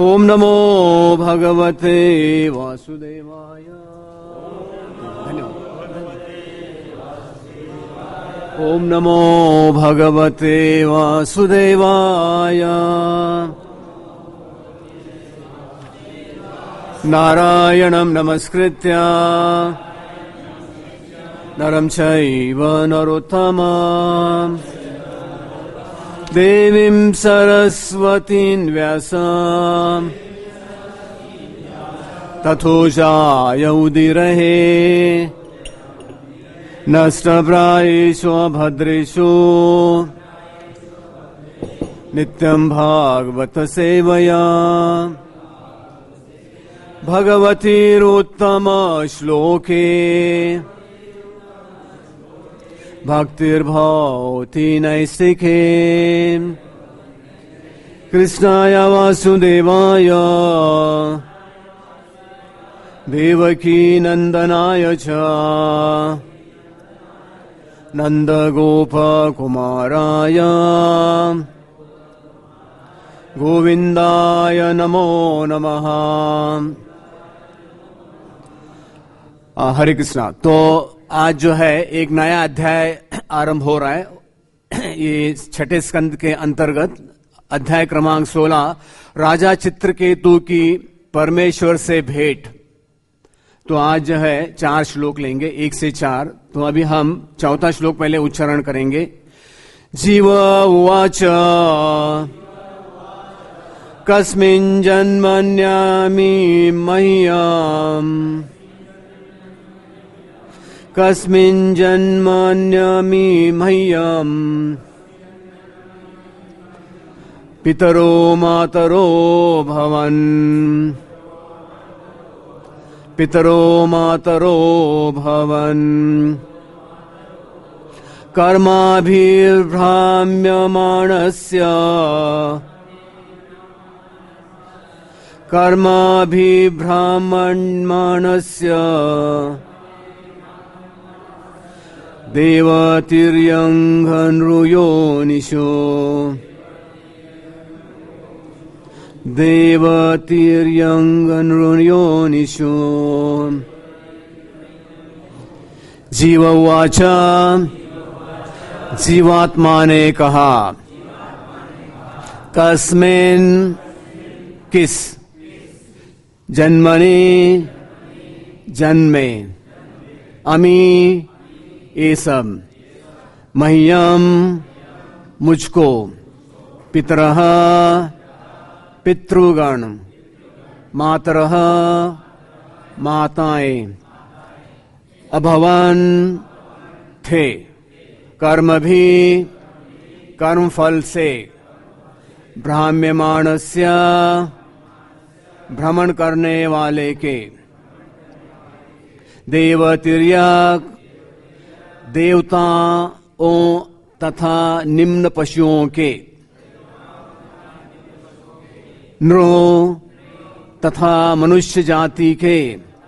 ओम नमो भगवते वासुदेवाय। ओम नमो भगवते वासुदेवाय। नारायणं नमस्कृत्य नरं चैव नरोत्तमं देवीं सरस्वतीं व्यासं ततो जायमुदीरये नष्टप्रायेषु भद्रेषु नित्यं भागवत सेवया भगवतीरुत्तम श्लोके भक्तिर्भवति नैष्टिके कृष्णाय वासुदेवाय देवकी नंदनाय च नंदगोपकुमाराय गोविंदाय नमो नमः। हरे कृष्णा। तो आज जो है एक नया अध्याय आरंभ हो रहा है। ये छठे स्कंद के अंतर्गत अध्याय क्रमांक 16 राजा चित्रकेतु की परमेश्वर से भेंट। तो आज जो है 4 श्लोक लेंगे, 1 से 4। तो अभी हम चौथा श्लोक पहले उच्चारण करेंगे। जीव उवाच कस्मिन् जन्मन्यामि मह्यम् कस्मिन् जन्मन्यामि मह्यम् पितरो मातरो भवन् पितरो मातरो भवन् कर्माभिर्भ्राम्यमाणस्य कर्माभिभ्राम्यमाणस्य देवतिर्यङ्घनृयोनिषु देवतिर्यङ्घनृयोनिषु। जीव उवाच जीवात्मा ने कहा कस्मिन् किस जन्मनि जन्मे अमी ये सब मह्यम मुझको पितरः पितृगण मातरः माताएं अभवन थे कर्म भी कर्म फल से भ्राम्यमाणस्य भ्रमण करने वाले के देवतिर्यक देवताओं तथा निम्न पशुओं के नृ तथा मनुष्य जाति के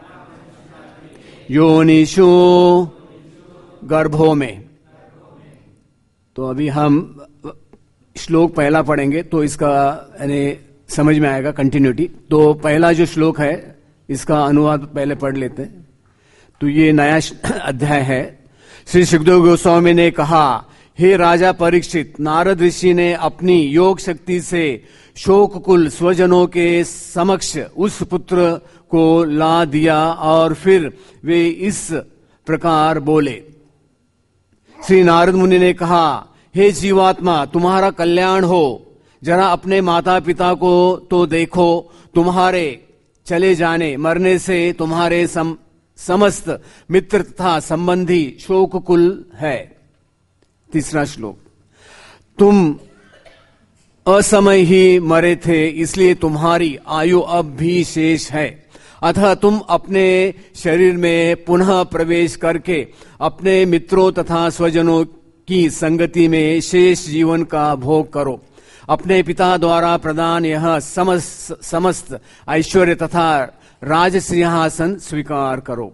योनिषु गर्भों में। तो अभी हम श्लोक पहला पढ़ेंगे तो इसका यानी समझ में आएगा कंटिन्यूटी। तो पहला जो श्लोक है इसका अनुवाद पहले पढ़ लेते हैं। तो ये नया अध्याय है। श्री सुखदेव गोस्वामी ने कहा, हे राजा परीक्षित, नारद ऋषि ने अपनी योग शक्ति से शोककुल स्वजनों के समक्ष उस पुत्र को ला दिया और फिर वे इस प्रकार बोले। श्री नारद मुनि ने कहा, हे जीवात्मा, तुम्हारा कल्याण हो, जरा अपने माता पिता को तो देखो। तुम्हारे चले जाने मरने से तुम्हारे समस्त मित्र तथा संबंधी शोककुल है। तीसरा श्लोक, तुम असमय ही मरे थे, इसलिए तुम्हारी आयु अब भी शेष है। अतः तुम अपने शरीर में पुनः प्रवेश करके अपने मित्रों तथा स्वजनों की संगति में शेष जीवन का भोग करो। अपने पिता द्वारा प्रदान यह समस्त ऐश्वर्य तथा राज सिंहासन स्वीकार करो।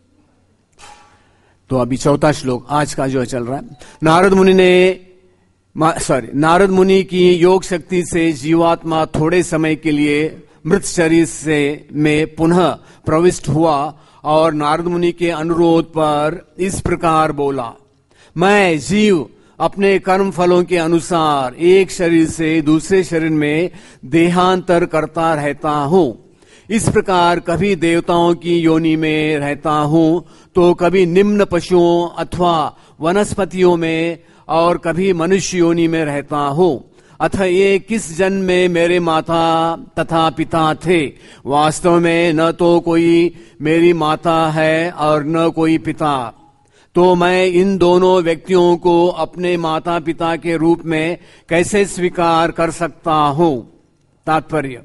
तो अभी चौथा श्लोक आज का जो चल रहा है। नारद मुनि ने नारद मुनि की योग शक्ति से जीवात्मा थोड़े समय के लिए मृत शरीर से में पुनः प्रविष्ट हुआ और नारद मुनि के अनुरोध पर इस प्रकार बोला, मैं जीव अपने कर्म फलों के अनुसार एक शरीर से दूसरे शरीर में देहांतर करता रहता हूँ। इस प्रकार कभी देवताओं की योनि में रहता हूँ तो कभी निम्न पशुओं अथवा वनस्पतियों में और कभी मनुष्य योनि में रहता हूँ। अतः ये किस जन्म में मेरे माता तथा पिता थे? वास्तव में न तो कोई मेरी माता है और न कोई पिता, तो मैं इन दोनों व्यक्तियों को अपने माता पिता के रूप में कैसे स्वीकार कर सकता हूँ? तात्पर्य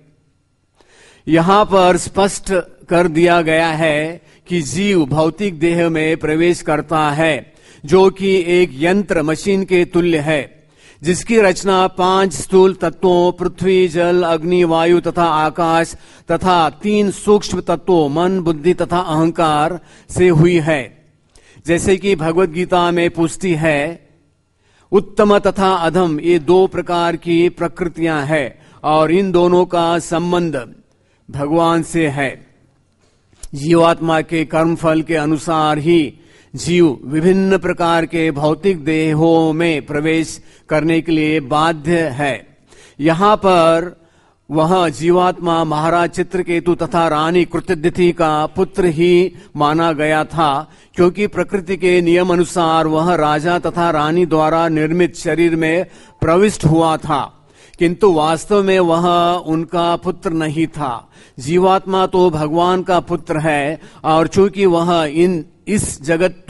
यहाँ पर स्पष्ट कर दिया गया है कि जीव भौतिक देह में प्रवेश करता है जो कि एक यंत्र मशीन के तुल्य है, जिसकी रचना 5 स्थूल तत्वों पृथ्वी, जल, अग्नि, वायु तथा आकाश तथा 3 सूक्ष्म तत्वों मन, बुद्धि तथा अहंकार से हुई है। जैसे कि भगवत गीता में पुष्टि है, उत्तम तथा अधम ये 2 प्रकार की प्रकृतियां हैं और इन दोनों का संबंध भगवान से है। जीवात्मा के कर्मफल के अनुसार ही जीव विभिन्न प्रकार के भौतिक देहों में प्रवेश करने के लिए बाध्य है। यहाँ पर वह जीवात्मा महाराज चित्रकेतु तथा रानी कृत्यदिति का पुत्र ही माना गया था, क्योंकि प्रकृति के नियम अनुसार वह राजा तथा रानी द्वारा निर्मित शरीर में प्रविष्ट हुआ था, किंतु वास्तव में वह उनका पुत्र नहीं था। जीवात्मा तो भगवान का पुत्र है और चूंकि वह इस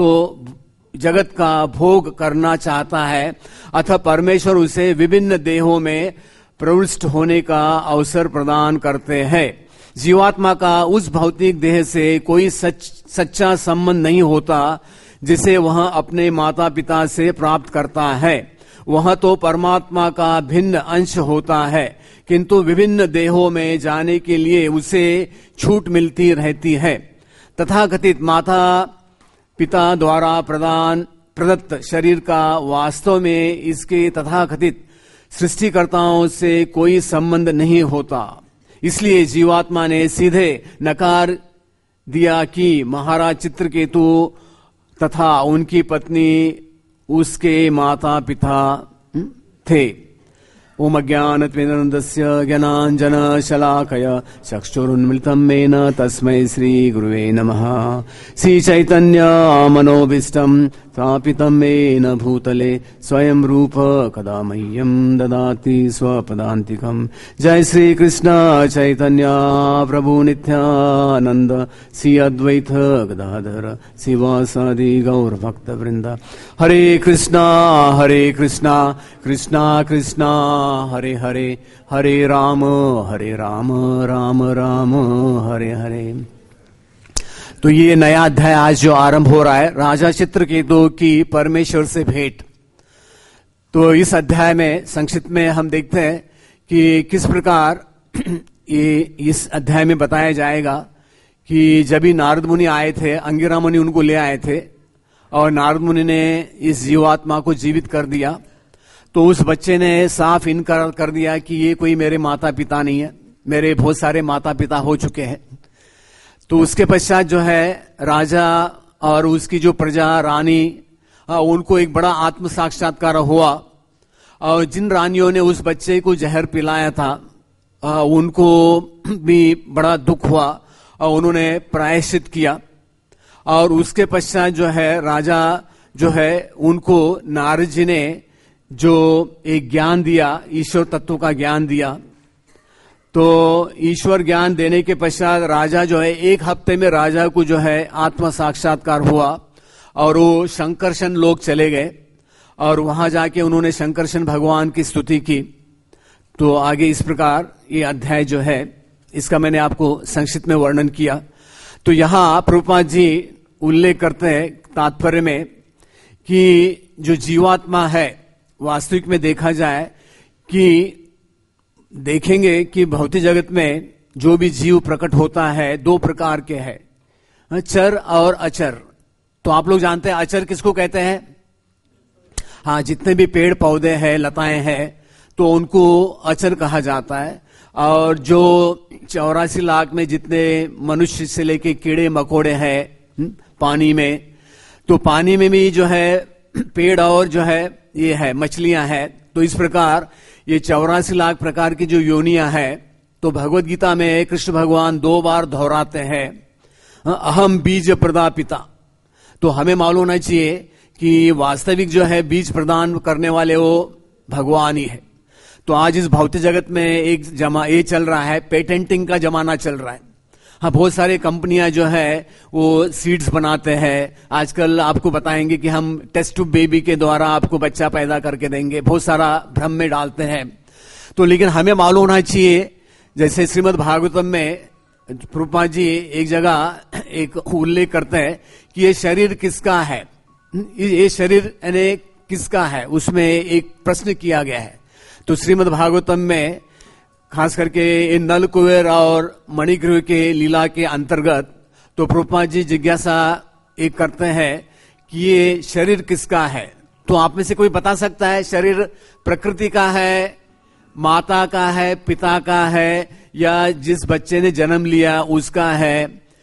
जगत का भोग करना चाहता है, अतः परमेश्वर उसे विभिन्न देहों में प्रविष्ट होने का अवसर प्रदान करते हैं। जीवात्मा का उस भौतिक देह से कोई सच्चा संबंध नहीं होता जिसे वह अपने माता पिता से प्राप्त करता है। वह तो परमात्मा का भिन्न अंश होता है, किंतु विभिन्न देहों में जाने के लिए उसे छूट मिलती रहती है। तथाकथित माता पिता द्वारा प्रदत्त शरीर का वास्तव में इसके तथाकथित सृष्टिकर्ताओं से कोई संबंध नहीं होता। इसलिए जीवात्मा ने सीधे नकार दिया कि महाराज चित्रकेतु तथा उनकी पत्नी उसके माता पिता थे। ओम अज्ञानतिमिरन्धस्य ज्ञानाञ्जनशलाकया चक्षुरुन्मिलितं येन तस्मै श्रीगुरुवे नमः। श्रीचैतन्यमनोभीष्टं स्थापितं येन भूतले स्वयं रूप कदा मह्यं ददाति स्वपदान्तिकम्। जय श्री कृष्ण चैतन्य प्रभु नित्यानंद, श्री अद्वैत गदाधर शिवासादि गौर भक्त वृंद। हरे कृष्णा कृष्णा कृष्णा हरे हरे, हरे राम राम राम हरे हरे। तो ये नया अध्याय आज जो आरंभ हो रहा है, राजा चित्रकेतु की परमेश्वर से भेंट। तो इस अध्याय में संक्षिप्त में हम देखते हैं कि किस प्रकार ये इस अध्याय में बताया जाएगा कि जब भी नारद मुनि आए थे, अंगिरा मुनि उनको ले आए थे और नारद मुनि ने इस जीवात्मा को जीवित कर दिया, तो उस बच्चे ने साफ इनकार कर दिया कि ये कोई मेरे माता पिता नहीं है, मेरे बहुत सारे माता पिता हो चुके हैं। तो उसके पश्चात जो है राजा और उसकी जो प्रजा रानी, उनको एक बड़ा आत्म साक्षात्कार हुआ और जिन रानियों ने उस बच्चे को जहर पिलाया था उनको भी बड़ा दुख हुआ और उन्होंने प्रायश्चित किया। और उसके पश्चात जो है राजा जो है उनको नारद जी ने जो एक ज्ञान दिया, ईश्वर तत्व का ज्ञान दिया। तो ईश्वर ज्ञान देने के पश्चात राजा जो है 1 हफ्ते में राजा को जो है आत्म साक्षात्कार हुआ और वो शंकरशन लोक चले गए और वहां जाके उन्होंने शंकरशन भगवान की स्तुति की। तो आगे इस प्रकार ये अध्याय जो है इसका मैंने आपको संक्षिप्त में वर्णन किया। तो यहां प्रभुपाद जी उल्लेख करते हैं तात्पर्य में कि जो जीवात्मा है, वास्तविक में देखा जाए कि देखेंगे कि भौतिक जगत में जो भी जीव प्रकट होता है 2 प्रकार के हैं, चर और अचर। तो आप लोग जानते हैं अचर किसको कहते हैं? हाँ, जितने भी पेड़ पौधे हैं, लताएं हैं, तो उनको अचर कहा जाता है। और जो 84 लाख में जितने मनुष्य से लेके कीड़े मकोड़े हैं पानी में, तो पानी में भी जो है पेड़ और जो है ये है मछलियां हैं। तो इस प्रकार ये 84 लाख प्रकार की जो योनियां हैं, तो भगवत गीता में कृष्ण भगवान 2 बार दोहराते हैं, अहम बीज प्रदापिता। तो हमें मालूम होना चाहिए कि वास्तविक जो है बीज प्रदान करने वाले वो भगवान ही है। तो आज इस भौतिक जगत में एक ये चल रहा है, पेटेंटिंग का जमाना चल रहा है। हाँ, बहुत सारे कंपनियां जो है वो सीड्स बनाते हैं। आजकल आपको बताएंगे कि हम टेस्ट ट्यूब बेबी के द्वारा आपको बच्चा पैदा करके देंगे, बहुत सारा भ्रम में डालते हैं। तो लेकिन हमें मालूम होना चाहिए, जैसे श्रीमद् भागवतम में प्रभुपाद जी एक जगह एक उल्लेख करते हैं कि ये शरीर किसका है, ये शरीर यानी किसका है, उसमें एक प्रश्न किया गया है। तो श्रीमद् भागवतम में खास करके नल कुबेर और मणिग्रीव के लीला के अंतर्गत तो प्रभुपाद जी जिज्ञासा एक करते हैं कि ये शरीर किसका है। तो आप में से कोई बता सकता है शरीर प्रकृति का है, माता का है, पिता का है, या जिस बच्चे ने जन्म लिया उसका है?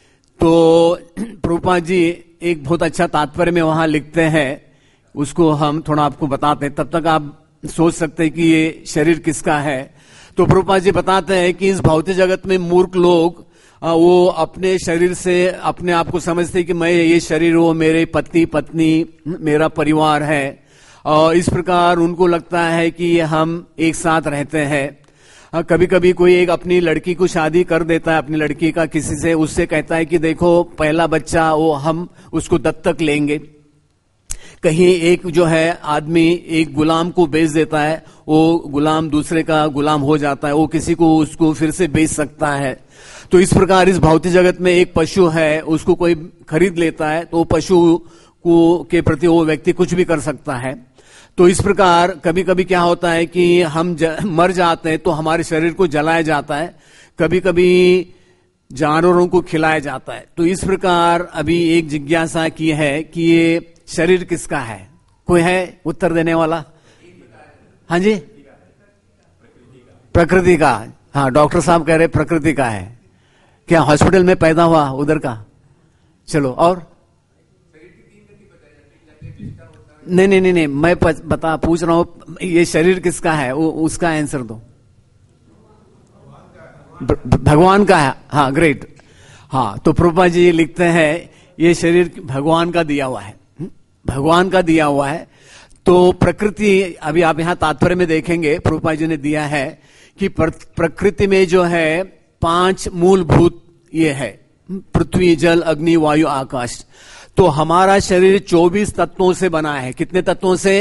तो प्रभुपाद जी एक बहुत अच्छा तात्पर्य में वहां लिखते हैं, उसको हम थोड़ा आपको बताते हैं, तब तक आप सोच सकते हैं कि ये शरीर किसका है। तो प्रभुपाद जी बताते हैं कि इस भौतिक जगत में मूर्ख लोग वो अपने शरीर से अपने आप को समझते हैं कि मैं ये शरीर वो मेरे पति पत्नी मेरा परिवार है, और इस प्रकार उनको लगता है कि हम एक साथ रहते हैं। कभी कभी कोई एक अपनी लड़की को शादी कर देता है, अपनी लड़की का किसी से, उससे कहता है कि देखो पहला बच्चा वो हम उसको दत्तक लेंगे। कहीं एक जो है आदमी एक गुलाम को बेच देता है, वो गुलाम दूसरे का गुलाम हो जाता है, वो किसी को उसको फिर से बेच सकता है। तो इस प्रकार इस भौतिक जगत में एक पशु है, उसको कोई खरीद लेता है तो पशु को के प्रति वो व्यक्ति कुछ भी कर सकता है। तो इस प्रकार कभी कभी क्या होता है कि हम मर जाते हैं तो हमारे शरीर को जलाया जाता है, कभी कभी जानवरों को खिलाया जाता है। तो इस प्रकार अभी एक जिज्ञासा की है कि ये शरीर किसका है? कोई है उत्तर देने वाला? हाँ जी, प्रकृति का। हाँ, डॉक्टर साहब कह रहे प्रकृति का है। क्या हॉस्पिटल में पैदा हुआ उधर का? चलो, और नहीं, मैं पूछ रहा हूं ये शरीर किसका है, उसका आंसर दो। भगवान का है। हाँ, ग्रेट। हाँ, तो प्रभुपाद जी लिखते हैं ये शरीर भगवान का दिया हुआ है, भगवान का दिया हुआ है। तो प्रकृति, अभी आप यहां तात्पर्य में देखेंगे प्रभुपाद जी ने दिया है कि प्रकृति में जो है 5 मूलभूत ये है, पृथ्वी जल अग्नि वायु आकाश। तो हमारा शरीर 24 तत्वों से बना है। कितने तत्वों से?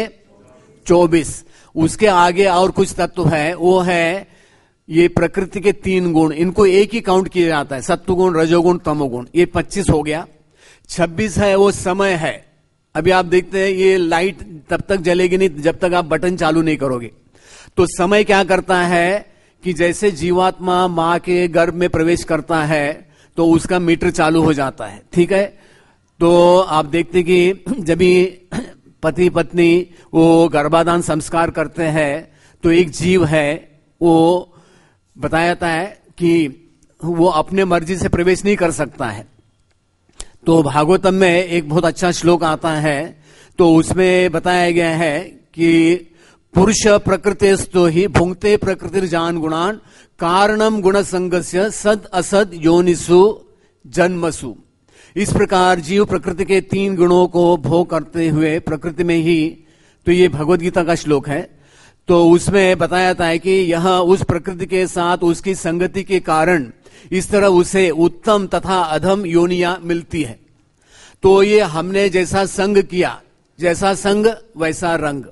24। उसके आगे और कुछ तत्व है, वो है ये प्रकृति के 3 गुण, इनको एक ही काउंट किया जाता है, सत्वगुण रजोगुण तमोगुण। ये 25 हो गया। 26 है वो समय है। अभी आप देखते हैं ये लाइट तब तक जलेगी नहीं जब तक आप बटन चालू नहीं करोगे। तो समय क्या करता है कि जैसे जीवात्मा मां के गर्भ में प्रवेश करता है तो उसका मीटर चालू हो जाता है, ठीक है। तो आप देखते कि जब भी पति पत्नी वो गर्भाधान संस्कार करते हैं तो एक जीव है, वो बताया जाता है कि वो अपने मर्जी से प्रवेश नहीं कर सकता है। तो भागवतम में एक बहुत अच्छा श्लोक आता है, तो उसमें बताया गया है कि पुरुष प्रकृतिस्तो ही भुंक्ते प्रकृतिर्जान गुणान कारणम गुण संगस्य सद असद योनिसु जन्मसु। इस प्रकार जीव प्रकृति के 3 गुणों को भोग करते हुए प्रकृति में ही, तो ये भगवद गीता का श्लोक है। तो उसमें बताया जाता है कि यह उस प्रकृति के साथ उसकी संगति के कारण इस तरह उसे उत्तम तथा अधम योनियां मिलती है। तो ये हमने जैसा संग किया, जैसा संग वैसा रंग।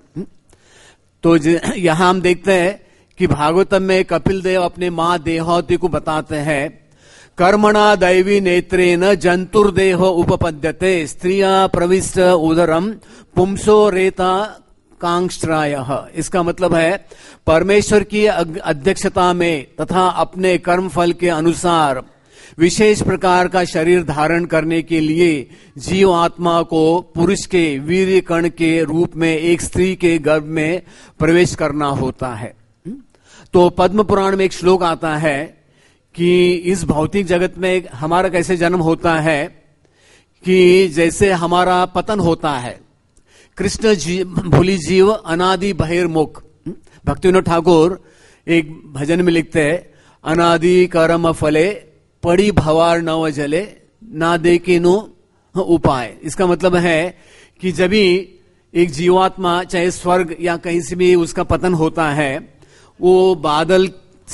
तो यहां हम देखते हैं कि भागवतम में कपिल देव अपने मां देहावती को बताते हैं, कर्मणा दैवी नेत्रेन जंतुर्देह उपपद्यते स्त्रिया प्रविष्ट उदरम पुंसो रेता कांक्षरायः। इसका मतलब है परमेश्वर की अध्यक्षता में तथा अपने कर्म फल के अनुसार विशेष प्रकार का शरीर धारण करने के लिए जीव आत्मा को पुरुष के वीर्य कण के रूप में एक स्त्री के गर्भ में प्रवेश करना होता है। तो पद्म पुराण में एक श्लोक आता है कि इस भौतिक जगत में हमारा कैसे जन्म होता है कि जैसे हमारा पतन होता है। कृष्ण भूली जीव अनादि बहिर्मुख। भक्तिविनोद ठाकुर एक भजन में लिखते हैं, अनादि कर्म फले पड़ी भवार नव जले ना देखे नो उपाय। इसका मतलब है कि जब भी एक जीवात्मा चाहे स्वर्ग या कहीं से भी उसका पतन होता है, वो बादल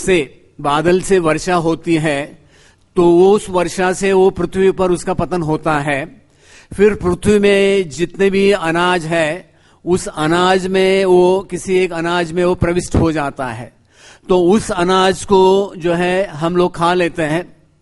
से वर्षा होती है, तो उस वर्षा से वो पृथ्वी पर उसका पतन होता है। फिर पृथ्वी में जितने भी अनाज है, उस अनाज में वो किसी एक अनाज में वो प्रविष्ट हो जाता है। तो उस अनाज को जो है हम लोग खा लेते हैं।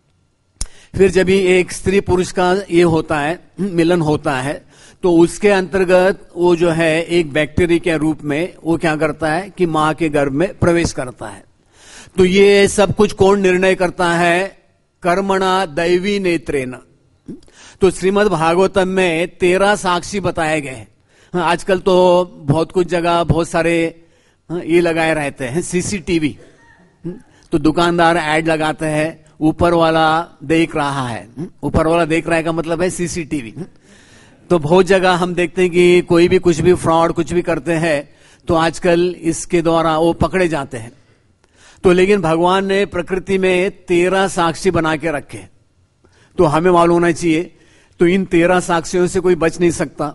फिर जब भी एक स्त्री पुरुष का ये होता है, मिलन होता है, तो उसके अंतर्गत वो जो है एक बैक्टीरिया के रूप में वो क्या करता है कि मां के गर्भ में प्रवेश करता है। तो ये सब कुछ कौन निर्णय करता है? कर्मणा दैवी नेत्रेन। तो श्रीमद् भागवतम में 13 साक्षी बताए गए हैं। आजकल तो बहुत कुछ जगह बहुत सारे ये लगाए रहते हैं सीसीटीवी। तो दुकानदार ऐड लगाते हैं, ऊपर वाला देख रहा है। ऊपर वाला देख रहा है का मतलब है सीसीटीवी। तो बहुत जगह हम देखते हैं कि कोई भी कुछ भी फ्रॉड कुछ भी करते हैं तो आजकल इसके द्वारा वो पकड़े जाते हैं। तो लेकिन भगवान ने प्रकृति में 13 साक्षी बना के रखे, तो हमें मालूम होना चाहिए। तो इन 13 साक्षियों से कोई बच नहीं सकता।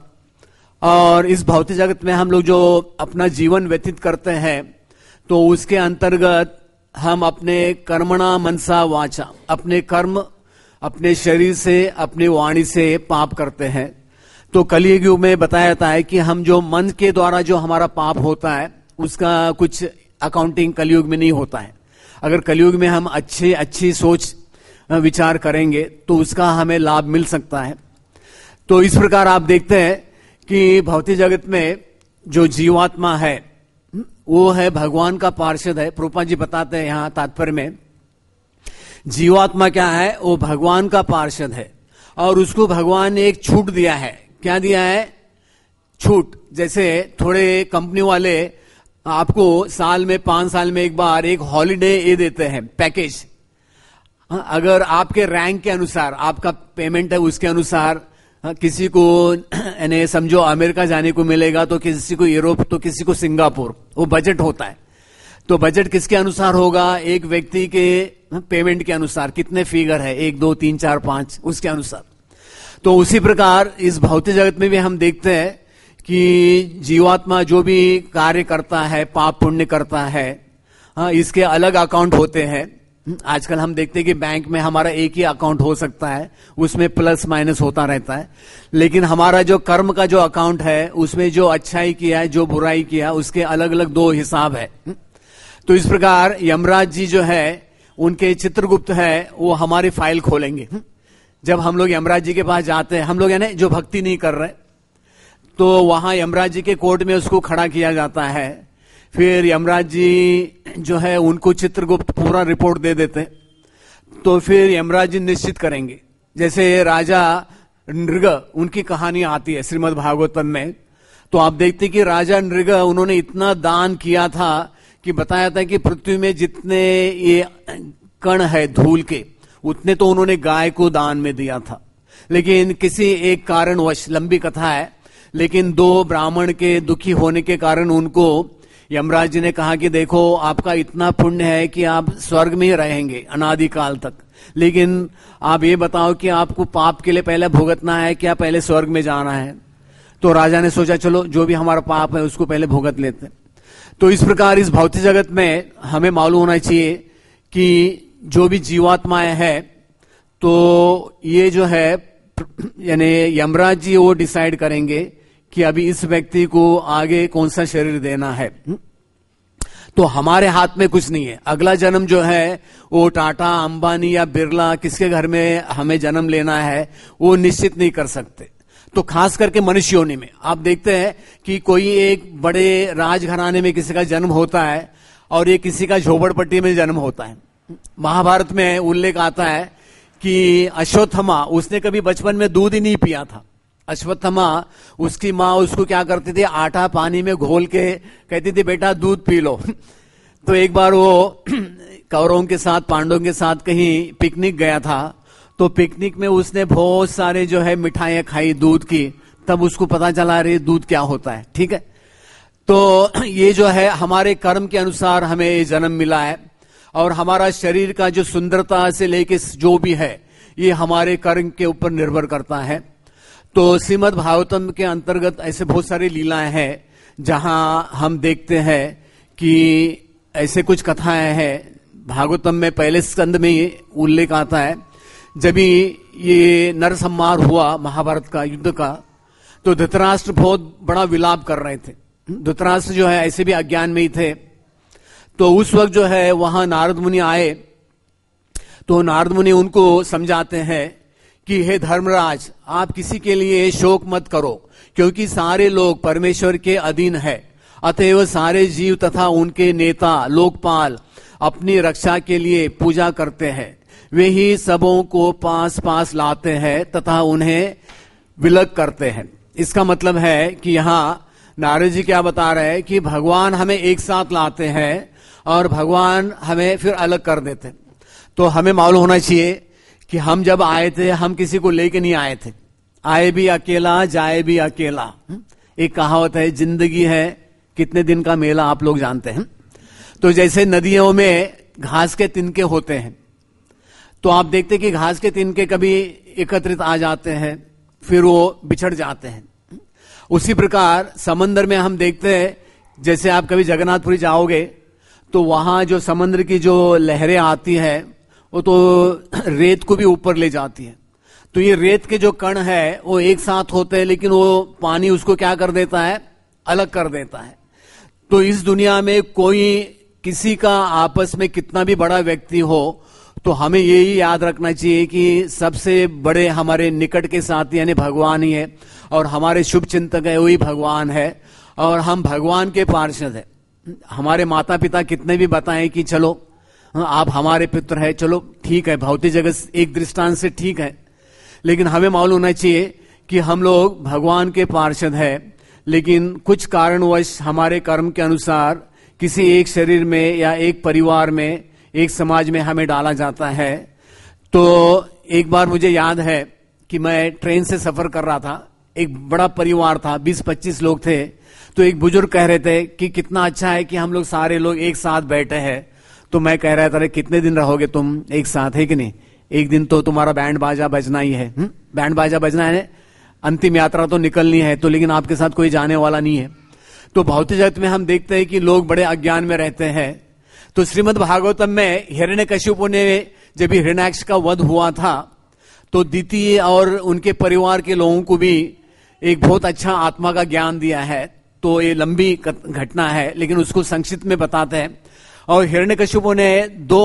और इस भौतिक जगत में हम लोग जो अपना जीवन व्यतीत करते हैं, तो उसके अंतर्गत हम अपने कर्मणा मनसा वाचा, अपने कर्म अपने शरीर से अपनी वाणी से पाप करते हैं। तो कलयुग में बताया जाता है कि हम जो मन के द्वारा जो हमारा पाप होता है उसका कुछ अकाउंटिंग कलयुग में नहीं होता है। अगर कलयुग में हम अच्छी सोच विचार करेंगे तो उसका हमें लाभ मिल सकता है। तो इस प्रकार आप देखते हैं कि भौतिक जगत में जो जीवात्मा है वो है भगवान का पार्षद है। प्रभुपाद जी बताते हैं यहां तात्पर्य में, जीवात्मा क्या है? वो भगवान का पार्षद है और उसको भगवान ने एक छूट दिया है। क्या दिया है? छूट। जैसे थोड़े कंपनी वाले आपको साल में 5 साल में एक बार एक हॉलिडे ये देते हैं पैकेज। अगर आपके रैंक के अनुसार आपका पेमेंट है उसके अनुसार किसी को यानी समझो अमेरिका जाने को मिलेगा, तो किसी को यूरोप, तो किसी को सिंगापुर। वो बजट होता है। तो बजट किसके अनुसार होगा? एक व्यक्ति के पेमेंट के अनुसार। कितने फिगर है? 1 2 3 4 5 उसके अनुसार। तो उसी प्रकार इस भौतिक जगत में भी हम देखते हैं कि जीवात्मा जो भी कार्य करता है, पाप पुण्य करता है, इसके अलग अकाउंट होते हैं। आजकल हम देखते हैं कि बैंक में हमारा एक ही अकाउंट हो सकता है, उसमें प्लस माइनस होता रहता है। लेकिन हमारा जो कर्म का जो अकाउंट है उसमें जो अच्छाई किया है, जो बुराई किया, उसके अलग अलग 2 हिसाब है। तो इस प्रकार यमराज जी जो है उनके चित्रगुप्त है, वो हमारी फाइल खोलेंगे। जब हम लोग यमराज जी के पास जाते हैं, हम लोग यानी जो भक्ति नहीं कर रहे, तो वहां यमराज जी के कोर्ट में उसको खड़ा किया जाता है। फिर यमराज जी जो है उनको चित्रगुप्त पूरा रिपोर्ट दे देते। तो फिर यमराज जी निश्चित करेंगे। जैसे राजा नृग, उनकी कहानी आती है श्रीमद् भागवतम में। तो आप देखते कि राजा नृग उन्होंने इतना दान किया था कि बताया था कि पृथ्वी में जितने ये कण है धूल के, उतने तो उन्होंने गाय को दान में दिया था। लेकिन किसी एक कारणवश, लंबी कथा है, लेकिन 2 ब्राह्मण के दुखी होने के कारण उनको यमराज जी ने कहा कि देखो आपका इतना पुण्य है कि आप स्वर्ग में ही रहेंगे अनादिकाल तक, लेकिन आप ये बताओ कि आपको पाप के लिए पहले भुगतना है क्या पहले स्वर्ग में जाना है? तो राजा ने सोचा चलो जो भी हमारा पाप है उसको पहले भुगत लेते। तो इस प्रकार इस भौतिक जगत में हमें मालूम होना चाहिए कि जो भी जीवात्माएं है, तो ये जो है यानी यमराज जी वो डिसाइड करेंगे कि अभी इस व्यक्ति को आगे कौन सा शरीर देना है। तो हमारे हाथ में कुछ नहीं है। अगला जन्म जो है वो टाटा, अंबानी या बिरला किसके घर में हमें जन्म लेना है वो निश्चित नहीं कर सकते। तो खास करके मनुष्य योनि में आप देखते हैं कि कोई एक बड़े राजघराने में किसी का जन्म होता है और ये किसी का झोपड़पट्टी में जन्म होता है। महाभारत में उल्लेख आता है कि अश्वत्थमा, उसने कभी बचपन में दूध ही नहीं पिया था। अश्वत्थमा, उसकी माँ उसको क्या करती थी, आटा पानी में घोल के कहती थी बेटा दूध पी लो। तो एक बार वो कौरवों के साथ पांडवों के साथ कहीं पिकनिक गया था, तो पिकनिक में उसने बहुत सारे जो है मिठाइयां खाई दूध की, तब उसको पता चला रही दूध क्या होता है। ठीक है, तो ये जो है हमारे कर्म के अनुसार हमें जन्म मिला है, और हमारा शरीर का जो सुंदरता से लेके जो भी है ये हमारे कर्म के ऊपर निर्भर करता है। तो श्रीमद् भागवतम के अंतर्गत ऐसे बहुत सारी लीलाएं हैं जहां हम देखते हैं कि ऐसे कुछ कथाएं हैं। भागवतम में पहले स्कंद में ये उल्लेख आता है, जब ये नरसंहार हुआ महाभारत का युद्ध का, तो धृतराष्ट्र बहुत बड़ा विलाप कर रहे थे। धृतराष्ट्र जो है ऐसे भी अज्ञान में ही थे। तो उस वक्त जो है वहां नारद मुनि आए, तो नारद मुनि उनको समझाते हैं कि हे धर्मराज, आप किसी के लिए शोक मत करो, क्योंकि सारे लोग परमेश्वर के अधीन है। अतएव सारे जीव तथा उनके नेता लोकपाल अपनी रक्षा के लिए पूजा करते हैं। वे ही सबों को पास पास लाते हैं तथा उन्हें विलग करते हैं। इसका मतलब है कि यहाँ नारद जी क्या बता रहे हैं कि भगवान हमें एक साथ लाते हैं और भगवान हमें फिर अलग कर देते हैं। तो हमें मालूम होना चाहिए कि हम जब आए थे हम किसी को लेके नहीं आए थे, आए भी अकेला जाए भी अकेला। एक कहावत है, जिंदगी है कितने दिन का मेला, आप लोग जानते हैं। तो जैसे नदियों में घास के तिनके होते हैं, तो आप देखते कि घास के तिनके कभी एकत्रित आ जाते हैं, फिर वो बिछड़ जाते हैं। उसी प्रकार समंदर में हम देखते हैं, जैसे आप कभी जगन्नाथपुरी जाओगे तो वहां जो समुद्र की जो लहरें आती है वो तो रेत को भी ऊपर ले जाती है। तो ये रेत के जो कण है वो एक साथ होते हैं, लेकिन वो पानी उसको क्या कर देता है, अलग कर देता है। तो इस दुनिया में कोई किसी का आपस में कितना भी बड़ा व्यक्ति हो, तो हमें यही याद रखना चाहिए कि सबसे बड़े हमारे निकट के साथी यानी भगवान ही है, और हमारे शुभ चिंतक है वही भगवान है, और हम भगवान के पार्षद है। हमारे माता पिता कितने भी बताएं कि चलो आप हमारे पुत्र है, चलो ठीक है, भौतिक जगत एक दृष्टांत से ठीक है, लेकिन हमें मालूम होना चाहिए कि हम लोग भगवान के पार्षद है, लेकिन कुछ कारणवश हमारे कर्म के अनुसार किसी एक शरीर में या एक परिवार में, एक समाज में हमें डाला जाता है। तो एक बार मुझे याद है कि मैं ट्रेन से सफर कर रहा था, एक बड़ा परिवार था, 20-25 लोग थे। तो एक बुजुर्ग कह रहे थे कि कितना अच्छा है कि हम लोग सारे लोग एक साथ बैठे हैं। तो मैं कह रहा था, कितने दिन रहोगे तुम एक साथ, है कि नहीं? एक दिन तो तुम्हारा बैंड बाजा बजना ही है। बैंड बाजा बजना है, अंतिम यात्रा तो निकलनी है, तो लेकिन आपके साथ कोई जाने वाला नहीं है। तो भौतिक जगत में हम देखते हैं कि लोग बड़े अज्ञान में रहते हैं। तो श्रीमद् भागवतम में हिरण्यकशिपु ने जब हिरण्याक्ष का वध हुआ था, तो दिति और उनके परिवार के लोगों को भी एक बहुत अच्छा आत्मा का ज्ञान दिया है। तो ये लंबी घटना है, लेकिन उसको संक्षिप्त में बताते हैं। और हिरण्यकशिपु ने 2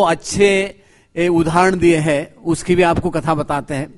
अच्छे उदाहरण दिए हैं, उसकी भी आपको कथा बताते हैं।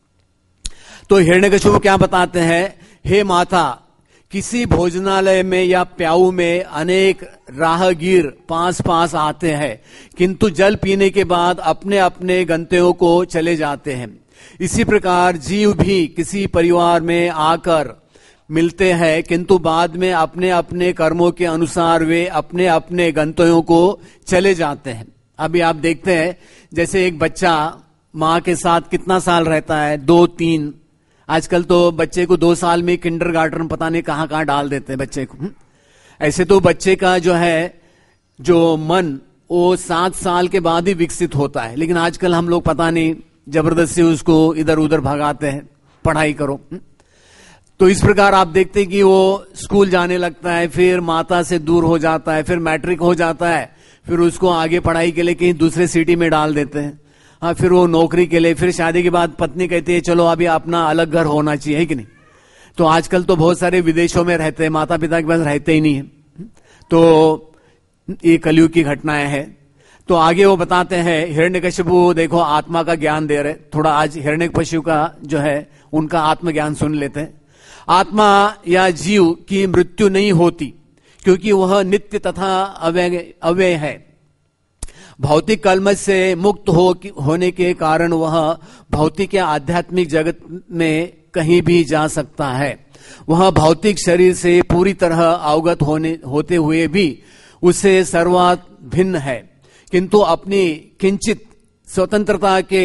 तो हिरण्यकशिपु क्या बताते हैं, हे माता, किसी भोजनालय में या प्याऊ में अनेक राहगीर पास पास आते हैं, किंतु जल पीने के बाद अपने अपने गंतव्यों को चले जाते हैं। इसी प्रकार जीव भी किसी परिवार में आकर मिलते हैं, किंतु बाद में अपने अपने कर्मों के अनुसार वे अपने अपने गंतव्यों को चले जाते हैं। अभी आप देखते हैं जैसे एक बच्चा माँ के साथ कितना साल रहता है, 2-3। आजकल तो बच्चे को 2 साल में किंडरगार्टन पता नहीं कहां कहां डाल देते हैं बच्चे को। ऐसे तो बच्चे का जो है जो मन वो 7 साल के बाद ही विकसित होता है, लेकिन आजकल हम लोग पता नहीं जबरदस्ती उसको इधर उधर भगाते हैं, पढ़ाई करो। तो इस प्रकार आप देखते हैं कि वो स्कूल जाने लगता है, फिर माता से दूर हो जाता है, फिर मैट्रिक हो जाता है, फिर उसको आगे पढ़ाई के लिए कहीं दूसरे सिटी में डाल देते हैं। हाँ, फिर वो नौकरी के लिए, फिर शादी के बाद पत्नी कहती है चलो अभी अपना अलग घर होना चाहिए, है कि नहीं? तो आजकल तो बहुत सारे विदेशों में रहते हैं, माता पिता के पास रहते ही नहीं है। तो ये कलयुग की घटनाएं हैं। तो आगे वो बताते हैं, हिरण्यकशिपु देखो आत्मा का ज्ञान दे रहे। थोड़ा आज हिरण्यकशिपु का जो है उनका आत्मज्ञान सुन लेते हैं। आत्मा या जीव की मृत्यु नहीं होती, क्योंकि वह नित्य तथा अव्यय है। भौतिक कलमश से मुक्त होने के कारण वह भौतिक या आध्यात्मिक जगत में कहीं भी जा सकता है। वह भौतिक शरीर से पूरी तरह अवगत होते हुए भी उससे सर्वात भिन्न है, किंतु अपनी किंचित स्वतंत्रता के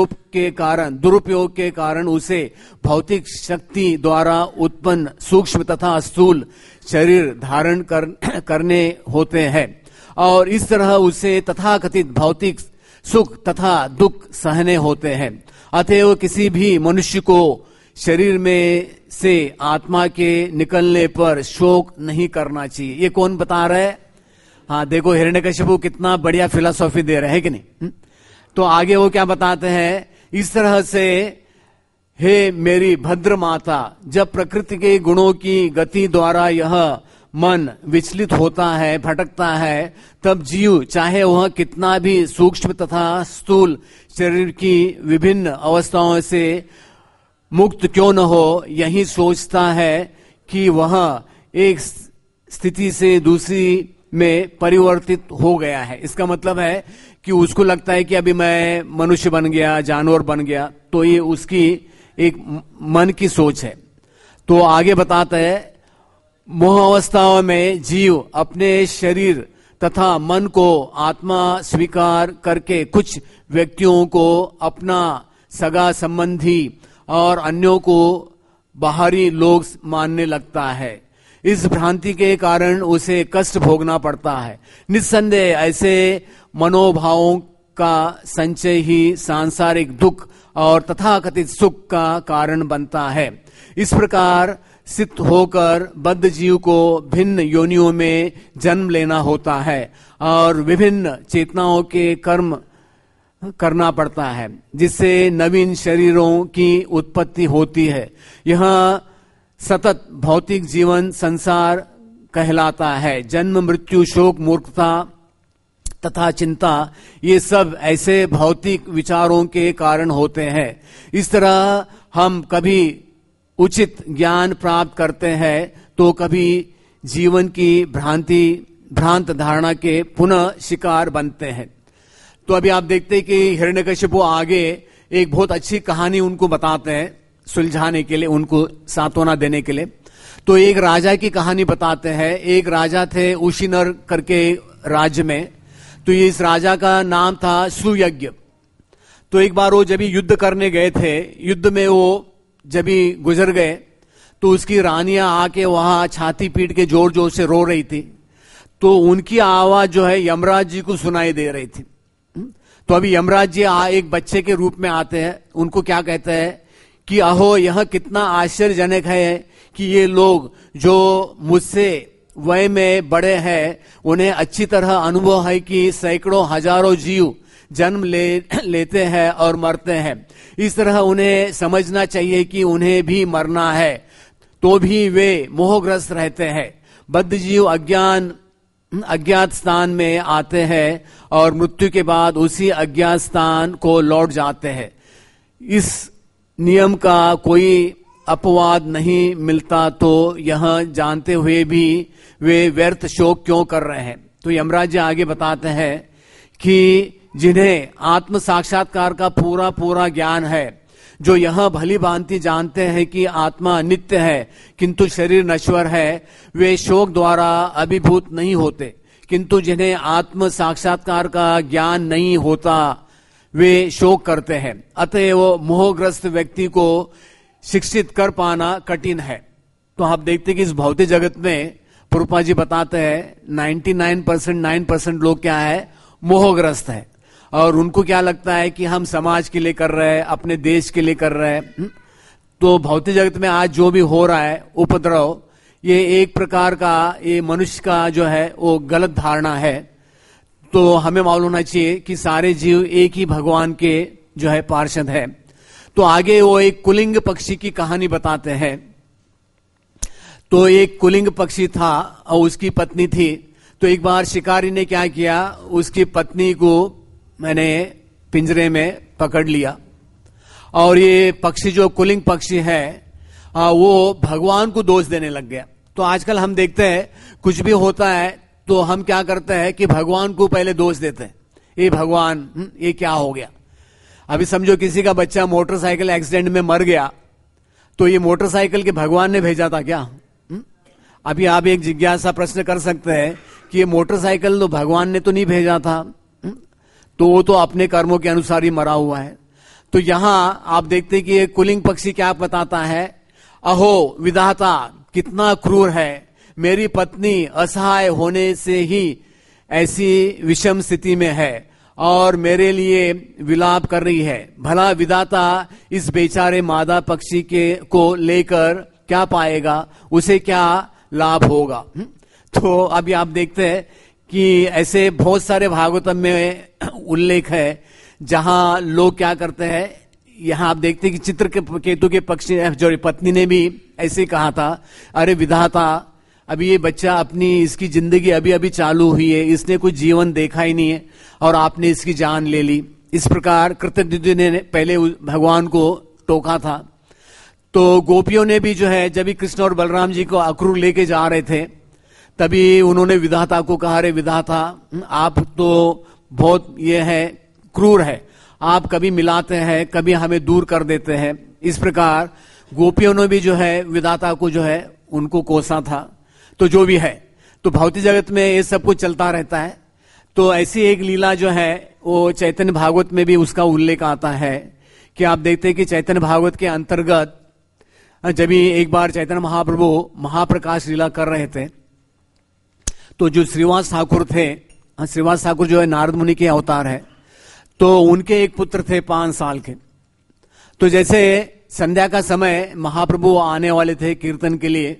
दुरुपयोग के कारण उसे भौतिक शक्ति द्वारा उत्पन्न सूक्ष्म तथा स्थूल शरीर धारण करने होते हैं और इस तरह उसे तथाकथित भौतिक सुख तथा दुख सहने होते हैं। अतएव किसी भी मनुष्य को शरीर में से आत्मा के निकलने पर शोक नहीं करना चाहिए। ये कौन बता रहा है? हाँ, देखो हिरण्यकशिपु कितना बढ़िया फिलॉसफी दे रहे हैं कि नहीं। तो आगे वो क्या बताते हैं, इस तरह से हे मेरी भद्र माता, जब प्रकृति के गुणों की गति द्वारा यह मन विचलित होता है, भटकता है, तब जीव चाहे वह कितना भी सूक्ष्म तथा स्थूल शरीर की विभिन्न अवस्थाओं से मुक्त क्यों न हो, यही सोचता है कि वह एक स्थिति से दूसरी में परिवर्तित हो गया है। इसका मतलब है कि उसको लगता है कि अभी मैं मनुष्य बन गया, जानवर बन गया। तो ये उसकी एक मन की सोच है। तो आगे बताता है, मोह अवस्थाओं में जीव अपने शरीर तथा मन को आत्मा स्वीकार करके कुछ व्यक्तियों को अपना सगा संबंधी और अन्यों को बाहरी लोग मानने लगता है। इस भ्रांति के कारण उसे कष्ट भोगना पड़ता है। निस्संदेह ऐसे मनोभावों का संचय ही सांसारिक दुख और तथाकथित सुख का कारण बनता है। इस प्रकार सिद्ध होकर बद्ध जीव को भिन्न योनियों में जन्म लेना होता है और विभिन्न चेतनाओं के कर्म करना पड़ता है, जिससे नवीन शरीरों की उत्पत्ति होती है। यह सतत भौतिक जीवन संसार कहलाता है। जन्म, मृत्यु, शोक, मूर्खता तथा चिंता, ये सब ऐसे भौतिक विचारों के कारण होते हैं। इस तरह हम कभी उचित ज्ञान प्राप्त करते हैं तो कभी जीवन की भ्रांत धारणा के पुनः शिकार बनते हैं। तो अभी आप देखते हैं कि हिरण्यकशिपु आगे एक बहुत अच्छी कहानी उनको बताते हैं, सुलझाने के लिए, उनको सांत्वना देने के लिए। तो एक राजा की कहानी बताते हैं। एक राजा थे उशिनर करके राज्य में। तो इस राजा का नाम था सुयज्ञ। तो एक बार वो जब युद्ध करने गए थे, युद्ध में वो जब गुजर गए तो उसकी रानियां आके वहां छाती पीट के जोर जोर से रो रही थी। तो उनकी आवाज जो है यमराज जी को सुनाई दे रही थी। तो अभी यमराज जी एक बच्चे के रूप में आते हैं। उनको क्या कहते हैं कि अहो, यह कितना आश्चर्यजनक है कि ये लोग जो मुझसे वय में बड़े हैं, उन्हें अच्छी तरह अनुभव है कि सैकड़ों हजारों जीव जन्म लेते हैं और मरते हैं। इस तरह उन्हें समझना चाहिए कि उन्हें भी मरना है, तो भी वे मोहग्रस्त रहते हैं। बद्ध जीव अज्ञात स्थान में आते हैं और मृत्यु के बाद उसी अज्ञात स्थान को लौट जाते हैं। इस नियम का कोई अपवाद नहीं मिलता, तो यह जानते हुए भी वे व्यर्थ शोक क्यों कर रहे हैं। तो यमराज जी आगे बताते हैं कि जिन्हें आत्म साक्षात्कार का पूरा ज्ञान है, जो यह भली भांति जानते हैं कि आत्मा नित्य है किंतु शरीर नश्वर है, वे शोक द्वारा अभिभूत नहीं होते। किंतु जिन्हें आत्म साक्षात्कार का ज्ञान नहीं होता, वे शोक करते हैं। अतएव मोहग्रस्त व्यक्ति को शिक्षित कर पाना कठिन है। तो आप देखते कि इस भौतिक जगत में प्रभुपाद जी बताते हैं 99% लोग क्या है, मोहग्रस्त है। और उनको क्या लगता है कि हम समाज के लिए कर रहे हैं, अपने देश के लिए कर रहे हैं। तो भौतिक जगत में आज जो भी हो रहा है उपद्रव, ये एक प्रकार का ये मनुष्य का जो है वो गलत धारणा है। तो हमें मालूम होना चाहिए कि सारे जीव एक ही भगवान के जो है पार्षद है। तो आगे वो एक कुलिंग पक्षी की कहानी बताते हैं। तो एक कुलिंग पक्षी था और उसकी पत्नी थी। तो एक बार शिकारी ने क्या किया, उसकी पत्नी को मैंने पिंजरे में पकड़ लिया। और ये पक्षी जो कुलिंग पक्षी है वो भगवान को दोष देने लग गया। तो आजकल हम देखते हैं कुछ भी होता है तो हम क्या करते हैं कि भगवान को पहले दोष देते हैं। ये भगवान ये क्या हो गया। अभी समझो किसी का बच्चा मोटरसाइकिल एक्सीडेंट में मर गया, तो ये मोटरसाइकिल के भगवान ने भेजा था क्या? अभी आप एक जिज्ञासा प्रश्न कर सकते हैं कि ये मोटरसाइकिल तो भगवान ने तो नहीं भेजा था, तो वो तो अपने कर्मों के अनुसार ही मरा हुआ है। तो यहां आप देखते हैं कि ये कुलिंग पक्षी क्या बताता है, अहो विधाता कितना क्रूर है, मेरी पत्नी असहाय होने से ही ऐसी विषम स्थिति में है और मेरे लिए विलाप कर रही है। भला विधाता इस बेचारे मादा पक्षी के को लेकर क्या पाएगा, उसे क्या लाभ होगा। तो अभी आप देखते हैं कि ऐसे बहुत सारे भागवतम में उल्लेख है जहां लोग क्या करते हैं। यहां आप देखते हैं कि चित्रकेतु के पक्षी जो पत्नी ने भी ऐसे कहा था, अरे विधाता अभी ये बच्चा अपनी इसकी जिंदगी अभी अभी चालू हुई है, इसने कुछ जीवन देखा ही नहीं है और आपने इसकी जान ले ली। इस प्रकार कृतज्ञ ने पहले भगवान को टोका था। तो गोपियों ने भी जो है, जब भी कृष्ण और बलराम जी को अक्रूर लेके जा रहे थे, तभी उन्होंने विधाता को कहा, अरे विधाता आप तो बहुत ये है क्रूर है, आप कभी मिलाते हैं कभी हमें दूर कर देते हैं। इस प्रकार गोपियों ने भी जो है विधाता को जो है उनको कोसा था। तो जो भी है, तो भौतिक जगत में ये सब कुछ चलता रहता है। तो ऐसी एक लीला जो है वो चैतन्य भागवत में भी उसका उल्लेख आता है कि आप देखते हैं कि चैतन्य भागवत के अंतर्गत जब भी एक बार चैतन्य महाप्रभु महाप्रकाश लीला कर रहे थे, तो जो श्रीवास ठाकुर थे, श्रीवास ठाकुर जो है नारद मुनि के अवतार है, तो उनके एक पुत्र थे 5 साल के। तो जैसे संध्या का समय महाप्रभु आने वाले थे कीर्तन के लिए,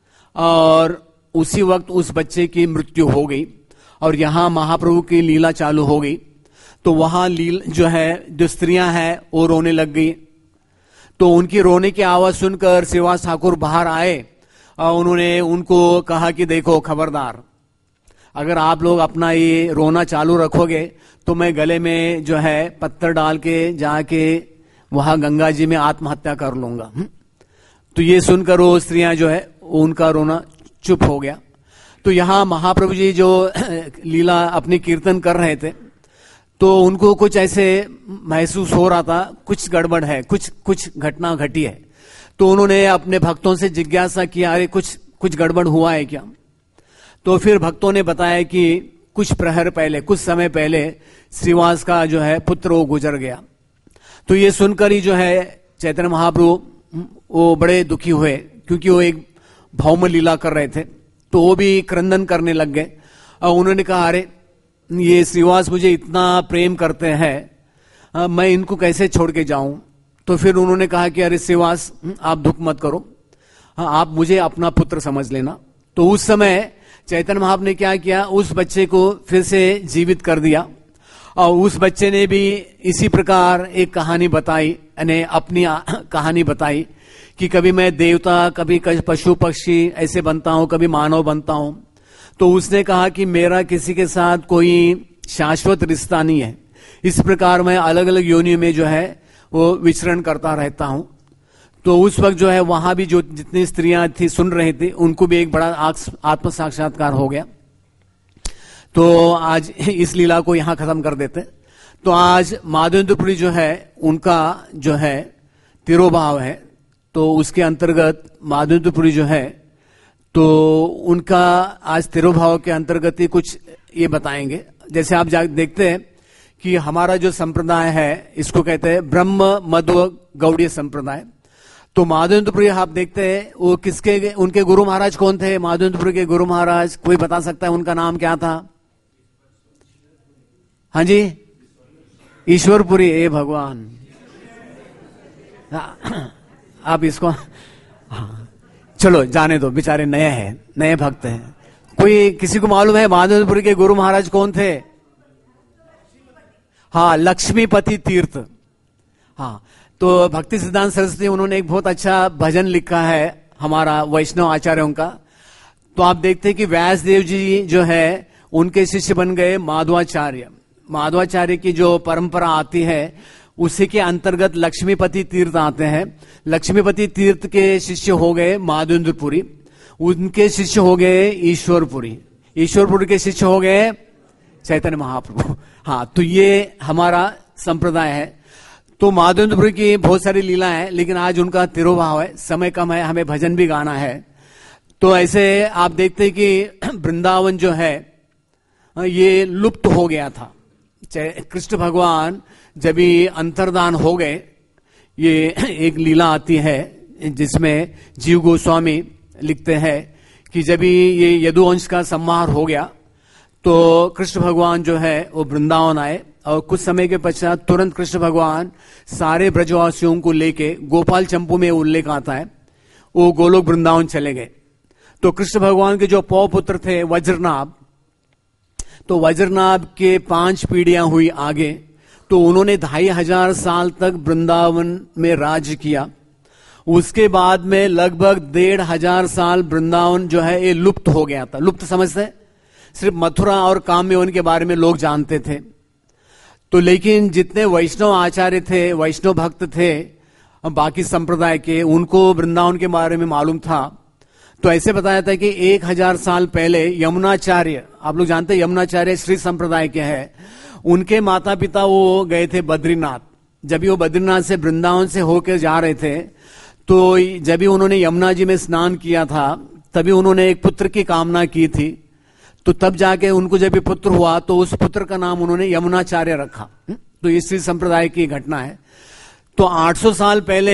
और उसी वक्त उस बच्चे की मृत्यु हो गई और यहां महाप्रभु की लीला चालू हो गई। तो वहां जो है जो स्त्रियां हैं वो रोने लग गई। तो उनकी रोने की आवाज सुनकर श्रीवास ठाकुर बाहर आए और उन्होंने उनको कहा कि देखो खबरदार, अगर आप लोग अपना ये रोना चालू रखोगे तो मैं गले में जो है पत्थर डाल के जाके वहां गंगा जी में आत्महत्या कर लूंगा। तो ये सुनकर वो स्त्रियां जो है उनका रोना चुप हो गया। तो यहां महाप्रभु जी जो लीला अपनी कीर्तन कर रहे थे, तो उनको कुछ ऐसे महसूस हो रहा था कुछ गड़बड़ है, कुछ घटना घटी है। तो उन्होंने अपने भक्तों से जिज्ञासा किया, अरे कुछ गड़बड़ हुआ है क्या? तो फिर भक्तों ने बताया कि कुछ प्रहर पहले, कुछ समय पहले श्रीवास का जो है पुत्र वो गुजर गया। तो ये सुनकर ही जो है चैतन्य महाप्रभु वो बड़े दुखी हुए, क्योंकि वो एक भौम लीला कर रहे थे। तो वो भी क्रंदन करने लग गए और उन्होंने कहा, अरे ये श्रीवास मुझे इतना प्रेम करते हैं, मैं इनको कैसे छोड़ के जाऊं। तो फिर उन्होंने कहा कि अरे श्रीवास आप दुख मत करो, आप मुझे अपना पुत्र समझ लेना। तो उस समय चैतन्य महाप्रभु ने क्या किया, उस बच्चे को फिर से जीवित कर दिया और उस बच्चे ने भी इसी प्रकार एक कहानी बताई, यानी अपनी कहानी बताई कि कभी मैं देवता, कभी पशु पक्षी ऐसे बनता हूं, कभी मानव बनता हूं। तो उसने कहा कि मेरा किसी के साथ कोई शाश्वत रिश्ता नहीं है, इस प्रकार मैं अलग अलग योनियों में जो है वो विचरण करता रहता हूं। तो उस वक्त जो है वहां भी जो जितनी स्त्रियां थी सुन रही थी, उनको भी एक बड़ा आत्म साक्षात्कार हो गया। तो आज इस लीला को यहां खत्म कर देते। तो आज माधवेंद्रपुरी जो है उनका जो है तिरोभाव है, तो उसके अंतर्गत माधवेंद्रपुरी जो है तो उनका आज तिरोभाव के अंतर्गत ही कुछ ये बताएंगे। जैसे आप देखते हैं कि हमारा जो संप्रदाय है इसको कहते हैं ब्रह्म मध्व गौड़ीय संप्रदाय। तो माधवेंद्रपुरी आप देखते हैं वो किसके, उनके गुरु महाराज कौन थे? माधवेंद्रपुरी के गुरु महाराज कोई बता सकता है उनका नाम क्या था? हाँ जी, ईश्वरपुरी। ए भगवान, आप इसको चलो जाने दो, बेचारे नए हैं, नए भक्त हैं। कोई किसी को मालूम है माधवेंद्रपुरी के गुरु महाराज कौन थे? हाँ, लक्ष्मीपति तीर्थ। हाँ, तो भक्ति सिद्धांत सरस्वती उन्होंने एक बहुत अच्छा भजन लिखा है हमारा वैष्णव आचार्यों का। तो आप देखते हैं कि व्यासदेव जी जो है उनके शिष्य बन गए माधवाचार्य। माधवाचार्य की जो परंपरा आती है उसी के अंतर्गत लक्ष्मीपति तीर्थ आते हैं। लक्ष्मीपति तीर्थ के शिष्य हो गए माधवेंद्रपुरी, उनके शिष्य हो गए ईश्वरपुरी, ईश्वरपुरी के शिष्य हो गए चैतन्य महाप्रभु। हाँ, तो ये हमारा संप्रदाय है। तो माधवेंद्रपुरी की बहुत सारी लीला है, लेकिन आज उनका तिरोभाव है, समय कम है, हमें भजन भी गाना है। तो ऐसे आप देखते हैं कि वृंदावन जो है ये लुप्त हो गया था। कृष्ण भगवान जब ही अंतर्धान हो गए, ये एक लीला आती है जिसमें जीव गोस्वामी लिखते हैं कि जब ही ये यदुवंश का संहार हो गया तो कृष्ण भगवान जो है वो वृंदावन आए, और कुछ समय के पश्चात तुरंत कृष्ण भगवान सारे ब्रजवासियों को लेके, गोपाल चंपू में उल्लेख आता है, वो गोलोक वृंदावन चले गए। तो कृष्ण भगवान के जो पौपुत्र थे वज्रनाभ, तो वज्रनाभ के 5 पीढ़ियां हुई आगे, तो उन्होंने 2500 साल तक वृंदावन में राज्य किया। उसके बाद में लगभग 1500 साल वृंदावन जो है ये लुप्त हो गया था। लुप्त समझते, सिर्फ मथुरा और काम्यवन के बारे में लोग जानते थे। तो लेकिन जितने वैष्णव आचार्य थे, वैष्णव भक्त थे बाकी संप्रदाय के, उनको वृंदावन के बारे में मालूम था। तो ऐसे बताया था कि 1000 साल पहले यमुनाचार्य, आप लोग जानते हैं यमुनाचार्य श्री संप्रदाय के हैं, उनके माता पिता वो गए थे बद्रीनाथ। जब भी वो बद्रीनाथ से वृंदावन से होकर जा रहे थे, तो जब भी उन्होंने यमुना जी में स्नान किया था, तभी उन्होंने एक पुत्र की कामना की थी। तो तब जाके उनको जब भी पुत्र हुआ तो उस पुत्र का नाम उन्होंने यमुनाचार्य रखा। तो ये श्री संप्रदाय की घटना है। तो 800 साल पहले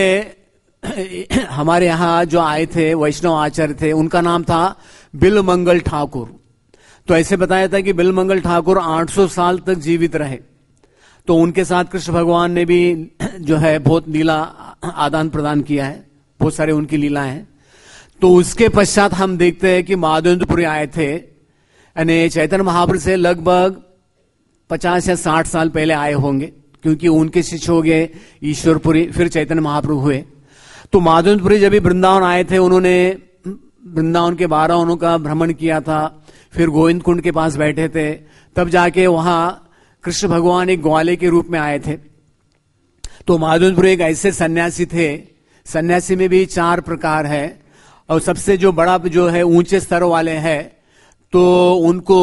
हमारे यहाँ जो आए थे वैष्णव आचार्य थे, उनका नाम था बिलमंगल ठाकुर। तो ऐसे बताया था कि बिलमंगल ठाकुर 800 साल तक जीवित रहे। तो उनके साथ कृष्ण भगवान ने भी जो है बहुत लीला आदान प्रदान किया है, बहुत सारे उनकी लीला है। तो उसके पश्चात हम देखते हैं कि माधवेंद्रपुरी आए थे, यानी चैतन्य महाप्रभु से लगभग 50 या 60 साल पहले आए होंगे, क्योंकि उनके शिष्य हो गए ईश्वरपुरी, फिर चैतन्य महाप्रभु हुए। तो माधवेंद्रपुरी जब भी वृंदावन आए थे, उन्होंने वृंदावन के 12 वनों का भ्रमण किया था, फिर गोविंद कुंड के पास बैठे थे, तब जाके वहां कृष्ण भगवान एक ग्वाले के रूप में आए थे। तो माधवेंद्रपुरी एक ऐसे सन्यासी थे, सन्यासी में भी 4 प्रकार है, और सबसे जो बड़ा जो है ऊंचे स्तर वाले हैं, तो उनको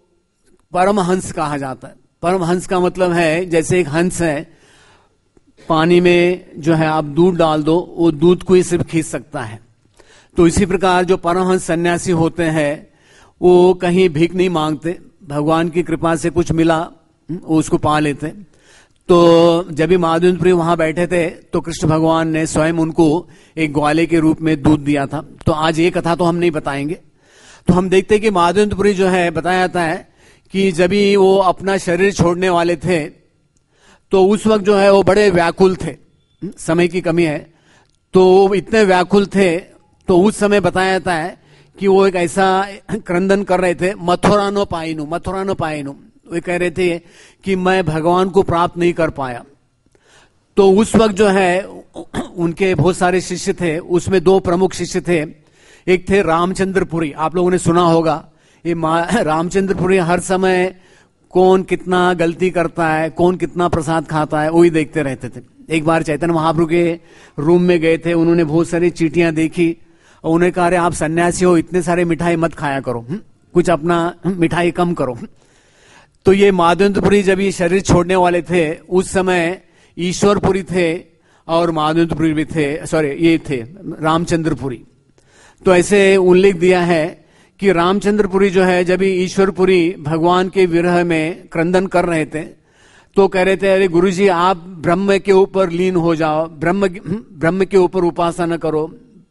परमहंस कहा जाता है। परमहंस का मतलब है जैसे एक हंस है, पानी में जो है आप दूध डाल दो, वो दूध को ही सिर्फ खींच सकता है। तो इसी प्रकार जो परमहंस सन्यासी होते हैं वो कहीं भीख नहीं मांगते, भगवान की कृपा से कुछ मिला वो उसको पा लेते। तो जब भी माधवेंद्रपुरी वहां बैठे थे तो कृष्ण भगवान ने स्वयं उनको एक ग्वाले के रूप में दूध दिया था। तो आज ये कथा तो हम नहीं बताएंगे। तो हम देखते हैं कि माधवेंद्रपुरी जो है बताया जाता है कि जब भी वो अपना शरीर छोड़ने वाले थे तो उस वक्त जो है वो बड़े व्याकुल थे, समय की कमी है, तो इतने व्याकुल थे। तो उस समय बताया जाता है कि वो एक ऐसा क्रंदन कर रहे थे, मथुरानो पाइनु, मथुरानो पाइनु। वे कह रहे थे कि मैं भगवान को प्राप्त नहीं कर पाया। तो उस वक्त जो है उनके बहुत सारे शिष्य थे, उसमें 2 प्रमुख शिष्य थे। एक थे रामचंद्रपुरी, आप लोगों ने सुना होगा। ये रामचंद्रपुरी हर समय कौन कितना गलती करता है, कौन कितना प्रसाद खाता है, वही देखते रहते थे। एक बार चैतन्य महाप्रभु के रूम में गए थे, उन्होंने बहुत सारी चीटियां देखी और उन्हें कहा, अरे आप सन्यासी हो, इतने सारे मिठाई मत खाया करो, कुछ अपना मिठाई कम करो। तो ये माधवेंद्रपुरी जब ये शरीर छोड़ने वाले थे, उस समय ईश्वरपुरी थे और माधवेंद्रपुरी भी थे, सॉरी ये थे रामचंद्रपुरी। तो ऐसे उल्लेख दिया है कि रामचंद्रपुरी जो है जब ईश्वरपुरी भगवान के विरह में क्रंदन कर रहे थे तो कह रहे थे, अरे गुरुजी आप ब्रह्म के ऊपर लीन हो जाओ, ब्रह्म के ऊपर उपासना करो।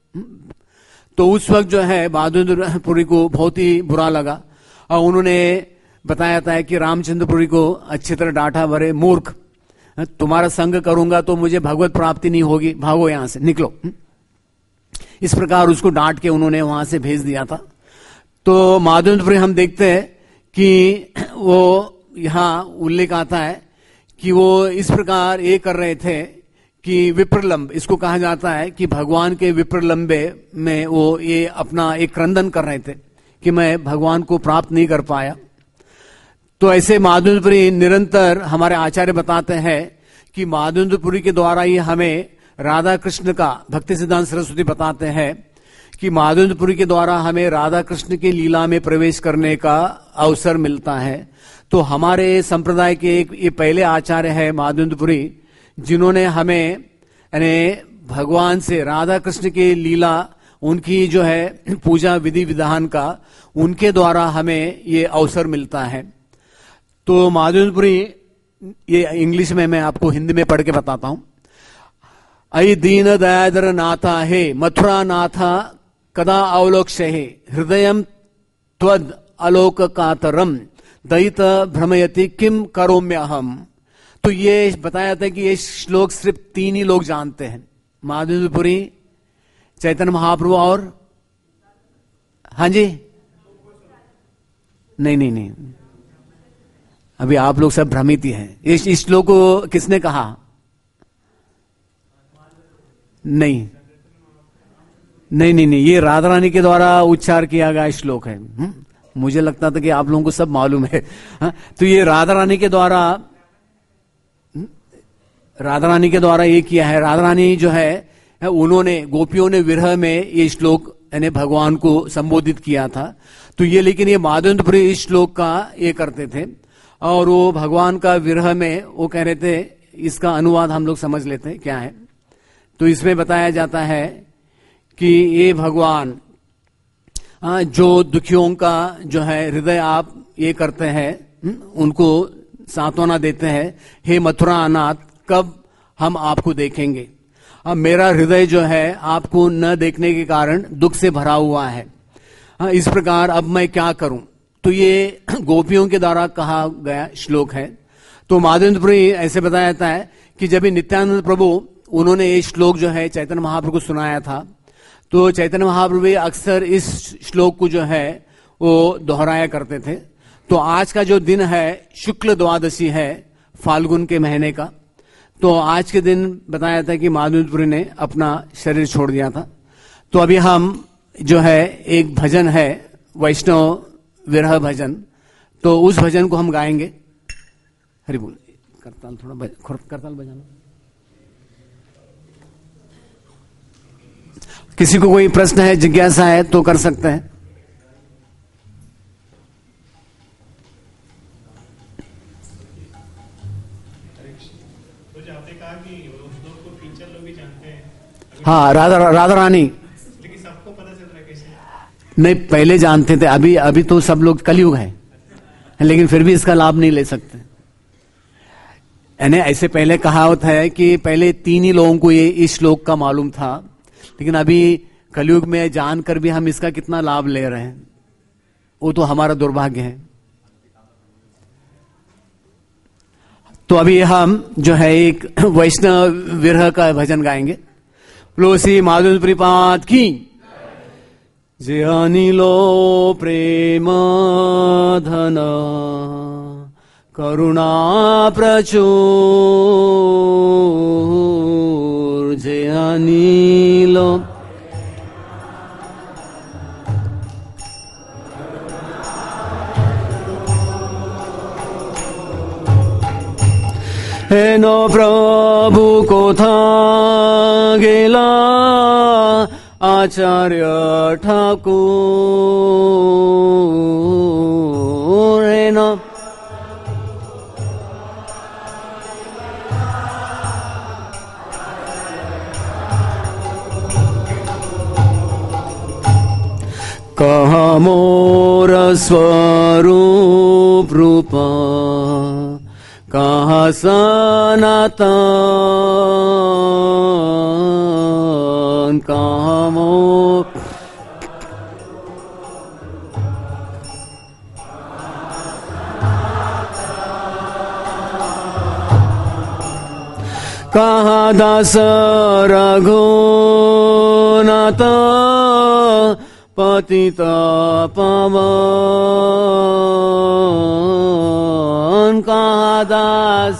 तो उस वक्त जो है माधवेंद्रपुरी को बहुत ही बुरा लगा और उन्होंने बताया था कि रामचंद्रपुरी को अच्छी तरह डांटा, बरे मूर्ख, तुम्हारा संग करूंगा तो मुझे भगवत प्राप्ति नहीं होगी, भागो यहां से, निकलो। इस प्रकार उसको डांट के उन्होंने वहां से भेज दिया था। तो माधवेंद्रपुरी हम देखते हैं कि वो यहां उल्लेख आता है कि वो इस प्रकार ये कर रहे थे कि विप्रलंब, इसको कहा जाता है कि भगवान के विप्रलंबे में वो ये अपना एक क्रंदन कर रहे थे कि मैं भगवान को प्राप्त नहीं कर पाया। तो ऐसे माधवेंद्रपुरी निरंतर, हमारे आचार्य बताते हैं कि माधवेंद्रपुरी के द्वारा ही हमें राधा कृष्ण का, भक्ति सिद्धांत सरस्वती बताते हैं कि माधवेंद्रपुरी के द्वारा हमें राधा कृष्ण की लीला में प्रवेश करने का अवसर मिलता है। तो हमारे संप्रदाय के एक ये पहले आचार्य है माधवेंद्रपुरी, जिन्होंने हमें यानी भगवान से राधा कृष्ण की लीला, उनकी जो है पूजा विधि विधान का, उनके द्वारा हमें ये अवसर मिलता है। तो माधवेंद्रपुरी, ये इंग्लिश में मैं आपको हिंदी में पढ़ के बताता हूं। अयि दीन दयादर नाथा हे मथुरा नाथा कदा अवलोक्ष्य हे हृदयम त्वद आलोक कातरम दयित भ्रमयति किम करोम्यहम। तो ये बताया था कि ये श्लोक सिर्फ 3 ही लोग जानते हैं, माधवेंद्रपुरी, चैतन्य महाप्रभु और हाँ जी, नहीं, अभी आप लोग सब भ्रमित ही हैं। इस श्लोक को किसने कहा? नहीं, ये राधा रानी के द्वारा उच्चार किया गया श्लोक है। मुझे लगता था कि आप लोगों को सब मालूम है। तो ये राधा रानी के द्वारा ये किया है। राधा रानी जो है उन्होंने, गोपियों ने विरह में ये श्लोक यानी भगवान को संबोधित किया था। तो ये, लेकिन ये माधवेंद्रपुरी इस श्लोक का ये करते थे और वो भगवान का विरह में वो कह रहे थे। इसका अनुवाद हम लोग समझ लेते हैं क्या है। तो इसमें बताया जाता है कि ये भगवान जो दुखियों का जो है हृदय आप ये करते हैं, उनको सांत्वना देते हैं। हे मथुरा अनाथ, कब हम आपको देखेंगे? अब मेरा हृदय जो है आपको न देखने के कारण दुख से भरा हुआ है। इस प्रकार अब मैं क्या करूं? तो ये गोपियों के द्वारा कहा गया श्लोक है। तो माधवेंद्रपुरी ऐसे बताया जाता है कि जब नित्यानंद प्रभु उन्होंने ये श्लोक जो है चैतन्य महाप्रभु को सुनाया था, तो चैतन्य महाप्रभु अक्सर इस श्लोक को जो है वो दोहराया करते थे। तो आज का जो दिन है शुक्ल द्वादशी है फाल्गुन के महीने का, तो आज के दिन बताया था कि माधवेंद्रपुरी ने अपना शरीर छोड़ दिया था। तो अभी हम जो है एक भजन है वैष्णव विरह भजन, तो उस भजन को हम गाएंगे। हरि बोल। करताल थोड़ा करताल बजाना। किसी को कोई प्रश्न है, जिज्ञासा है तो कर सकते हैं। तो जो आपने कहा कि उस लोग को टीचर लोग भी जानते हैं, हाँ, राधा रानी, लेकिन सबको पता चल रहा है कैसे? नहीं, पहले जानते थे, अभी तो सब लोग कलयुग है, लेकिन फिर भी इसका लाभ नहीं ले सकते। यानी ऐसे पहले कहावत है कि पहले 3 ही लोगों को ये इस श्लोक का मालूम था, लेकिन अभी कलयुग में जानकर भी हम इसका कितना लाभ ले रहे हैं, वो तो हमारा दुर्भाग्य है। तो अभी हम जो है एक वैष्णव विरह का भजन गाएंगे। प्लोसी माधवेंद्रपुरी पाद की जे अनिलो प्रेम धन करुणा प्रचुर जे अनिलो हेनो प्रभु कोथा गेला आचार्य ठाकुर। हेनो कहा मोर स्वरूप रूपा कहा सनातन कहा मोर कहा दास रघुनाथ पतित पावन कहा दास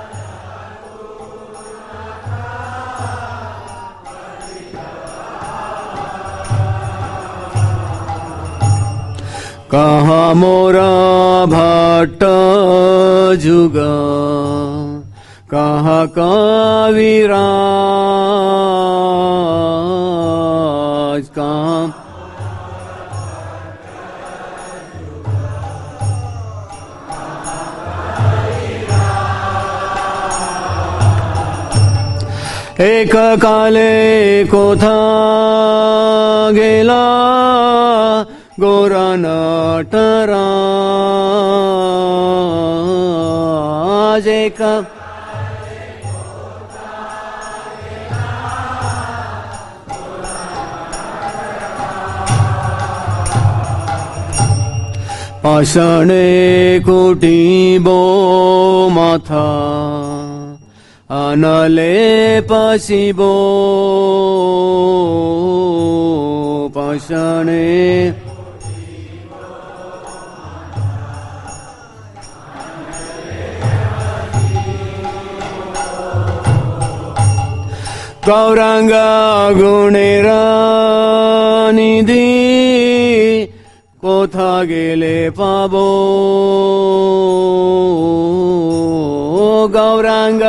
कहा मोरा भट्ट जुग कहा कविराज कहा एक काले कोथा गेला गोरा नटराज एक पाषाणे कुटिबो माथा अनले पशिबो पाषाणे गौरांग गुणेरा निधि कोथा गेले पाबो गौरांग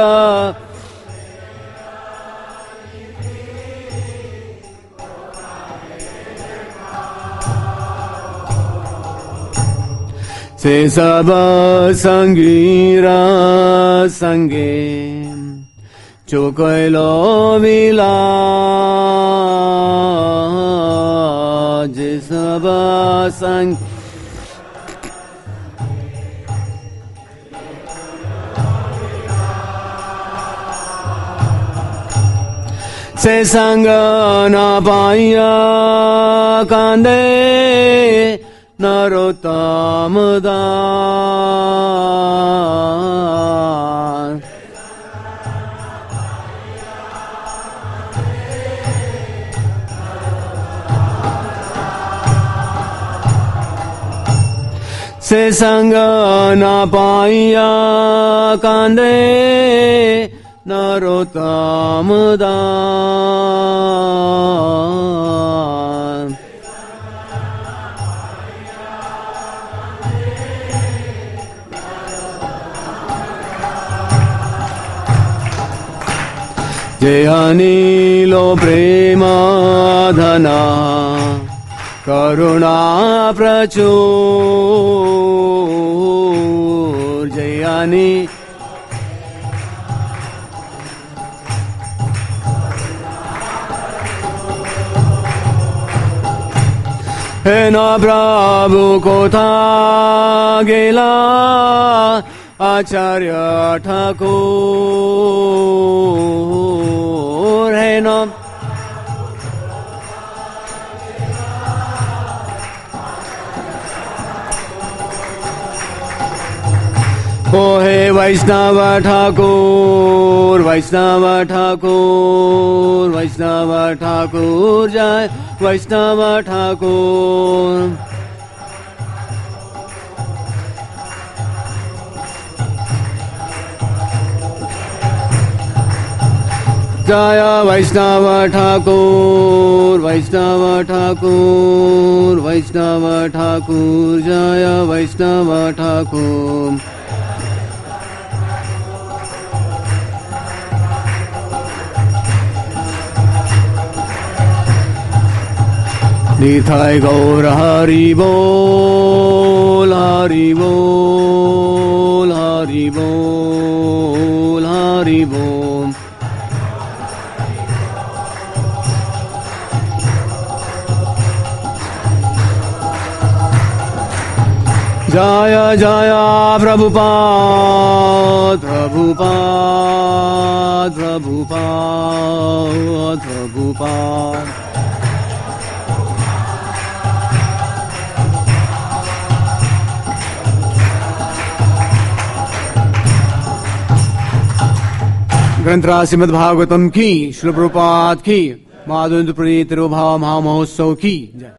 से सब संगीरा संगे चोकैलो विलाज सब संग से संग न पाइया कांदे नरोत्तम दास से संग न पाइया कांदे नरोत्तम दास जय अनिलो प्रेम धना करुणा प्रचुर जयानि हे न प्रभु कोथा गेला आचार्य ठाकुर हे न ओ हे वैष्णव ठाकुर वैष्णव ठाकुर वैष्णव ठाकुर जय वैष्णव ठाकुर जय वैष्णव ठाकुर वैष्णव ठाकुर वैष्णव ठाकुर जय वैष्णव ठाकुर निताय गौर हरि बोल हरि बोल हरि बोल हरि बोल जय जय प्रभुपाद प्रभुपाद प्रभुपाद प्रभुपाद ग्रंथराज श्रीमद् भागवतम की श्रील प्रभुपाद की माधवेंद्र पुरी तिरुभाव महामहोत्सव की जय।